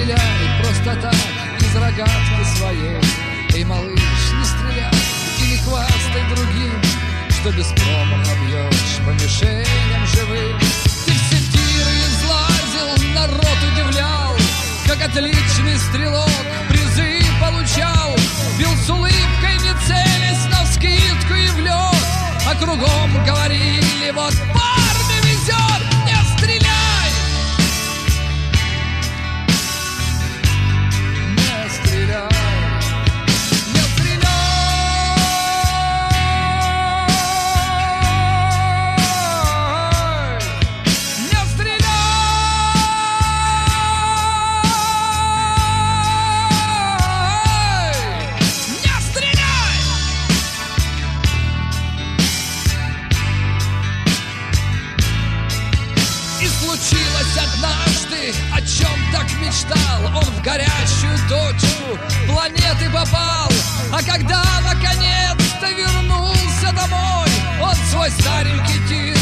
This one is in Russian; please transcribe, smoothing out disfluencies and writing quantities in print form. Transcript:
стреляй просто так из рогатки своей. Эй, малыш, не стреляй и не хвастай другим, что без промаха бьешь по мишеням живым. Ты все тиры излазил, народ удивлял, как отличный стрелок призы получал. Бил с улыбкой, не целясь, навскидку и в лед, а кругом говорили: вот парню везет, не стреляй! Не стреляй! Не стреляй! Не стреляй! Не стреляй! И случилось однажды, о чем так мечтал. Он в горячую точку планеты попал. А когда наконец-то вернулся домой, он свой старенький тир